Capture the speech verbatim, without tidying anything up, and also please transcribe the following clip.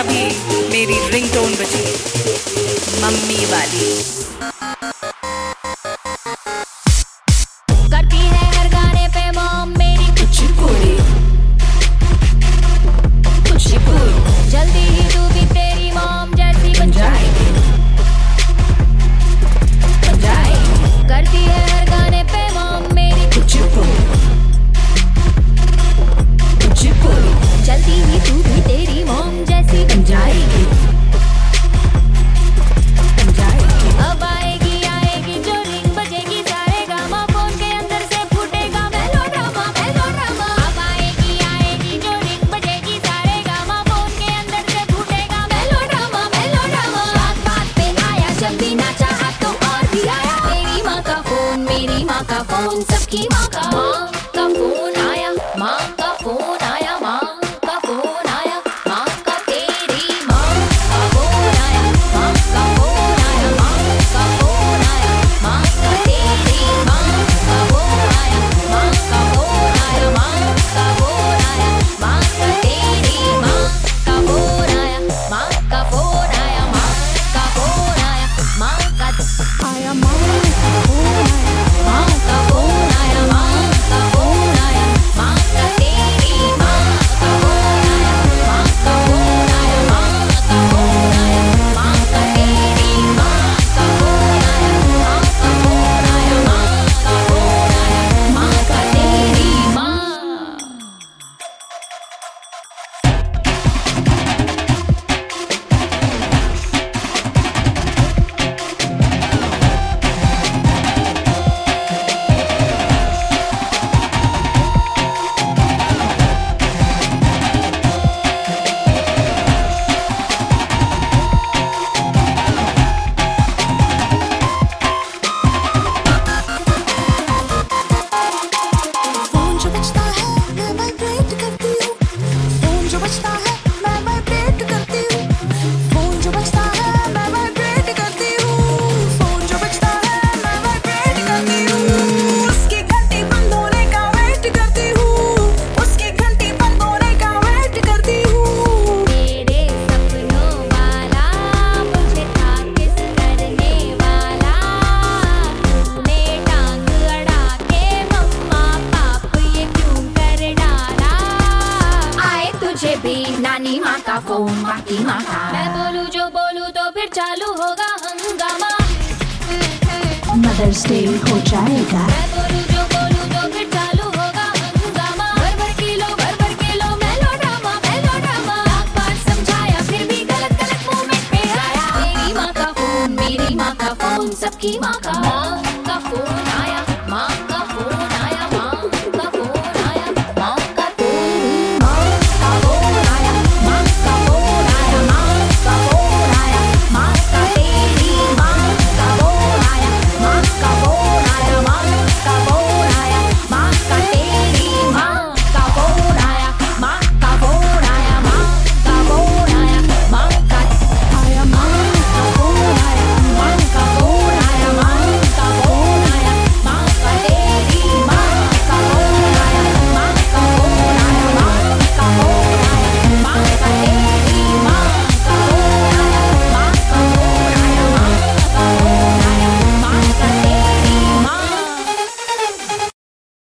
भी मेरी रिंगटोन बजी, मम्मी वाली। करती है हर गाने पे मॉम मेरी कुचिपुड़ी कुचिपुड़ी। जल्दी ही तू भी तेरी मॉम जैसी बन जाएगी बन जाएगी। करती है हर गाने पे मॉम मेरी कुचिपुड़ी कुचिपुड़ी। जल्दी ही तू भी तेरी मॉम जैसी बन जाएगी बन जाएगी। अब आएगी आएगी जो रिंग बजेगी, सारे गामा फोन के अंदर से फूटेगा मेलोड्रामा मेलोड्रामा। अब आएगी आएगी जो रिंग बजेगी, सारे गामा फोन के अंदर से फूटेगा मेलोड्रामा मेलोड्रामा। बात बात पे आया जब भी ना चाहा तो और भी आया, तेरी माँ का फोन मेरी माँ का फोन सबकी माँ का। माँ का फोन आया, माँ का फोन आया, माँ का फोन आया, माँ का तेरी माँ का फोन आया, माँ का फोन आया, माँ का फोन आया, माँ का तेरी माँ का फोन आया, माँ का फोन आया, माँ का फोन आया, माँ का तेरी माँ का फोन आया, माँ का फोन आया, माँ का फोन आया, माँ का आया, माँ का फोन आया, माँ का फोन आया, माँ का फोन आया, माँ का तेरी माँ का फोन आया, माँ का फोन आया, माँ का फोन आया, माँ का तेरी माँ का फोन आया, माँ का फोन आया, माँ का फोन आया, माँ का तेरी माँ। फोन जो बजता है मैं वाइब्रेट करती हूँ, फोन जो बजता है मैं वाइब्रेट करती हूँ, फोन जो बजता है मैं वाइब्रेट करती हूँ, फोन जो बजता है मैं वाइब्रेट करती हूँ। उसकी घंटी बंद होने का वेट करती हूँ, उसकी घंटी बंद होने का वेट करती हूँ। मेरे सपनों वाला मुझे था किस करने वाला, तूने टांग अड़ा के मम्मा पाप ये क्यों कर डाला। आए तुझे भी नानी माँ का फोन माँ की माँ का। मैं बोलूँ जो बोलूँ तो फिर चालू होगा हंगामा। मदर्स डे हो जाएगा। मैं बोलूँ जो बोलूँ तो फिर चालू होगा हंगामा। भर भर किलो भर भर किलो मेलोड्रामा मेलोड्रामा। लाख बार समझाया फिर भी गलत गलत मोमेंट पे आया, तेरी माँ का फोन मेरी माँ का फोन सबकी माँ का। माँ का फोन